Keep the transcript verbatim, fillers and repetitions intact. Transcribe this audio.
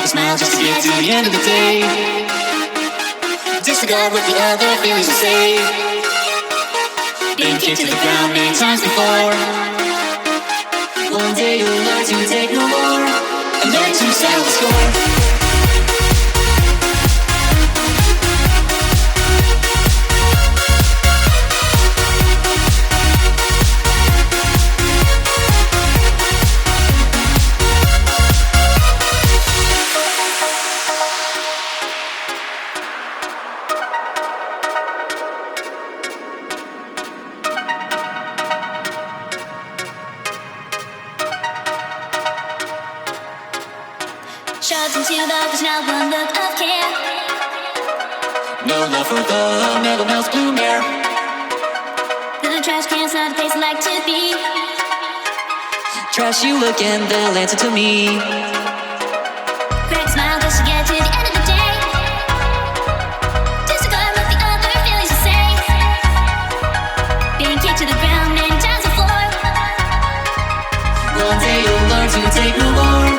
a smile just to get to the end of the day. Disregard what the other feelings will say. Been kicked to the ground many times before. One day you'll learn to take no more and learn to settle the score. Shoved into the there's now one look of care. No love for the metal melts blue mare. The trash can's not a place I like to be. Trash you look and they'll answer to me. Crack a smile just to get to the end of the day. Disregard what the other feelings will say. Being kicked to the ground many times before. One day you'll learn to take no more